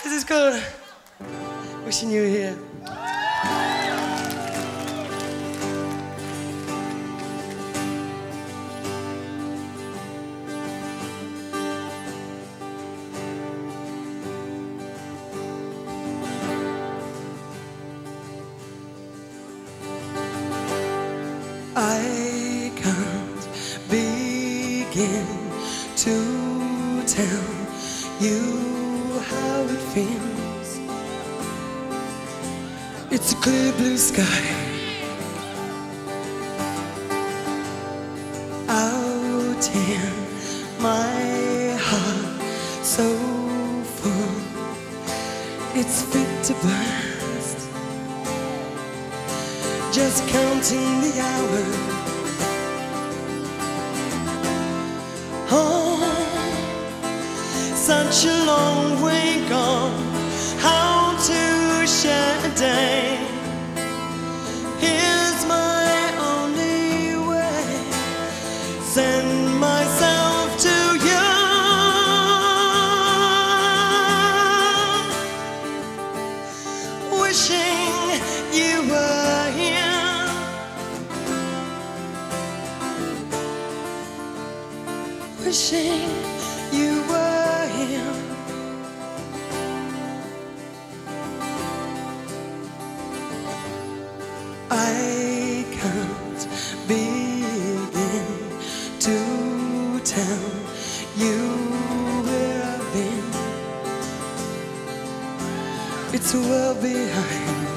This is called Wishing You Were Here. I can't begin to tell you how it feels. It's a clear blue sky out in my heart, so full it's fit to burst. Just counting the hours. Oh, such a long way gone. How to share a day. Here's my only way. Send myself to you. Wishing you were here. Wishing you were here. I can't begin to tell you where I've been. It's a world behind,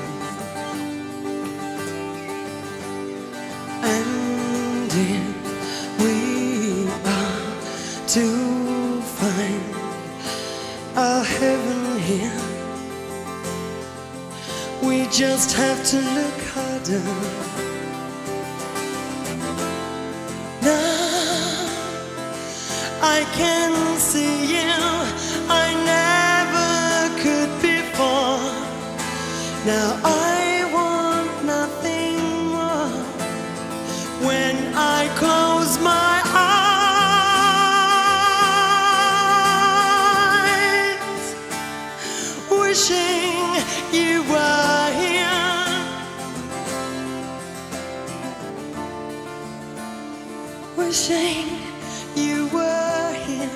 and if we are to find our heaven here, we just have to look harder. Now I can see you, I never could before. Now I want nothing more. When I close my eyes, wishing you were here. Wishing you were here.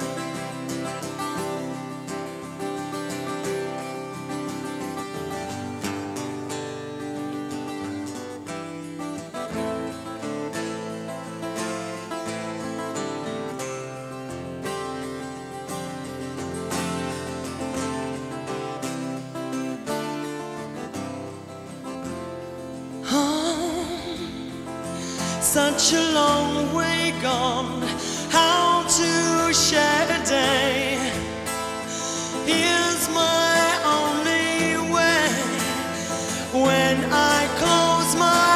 Such a long way gone. How to share a day. Here's my only way. When I close my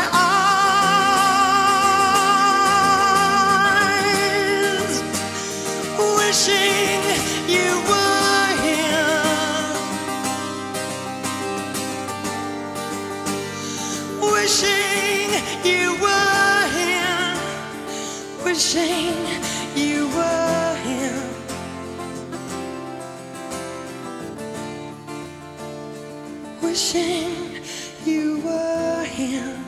eyes, wishing you were here. Wishing you were here. Wishing you were here. Wishing you were here.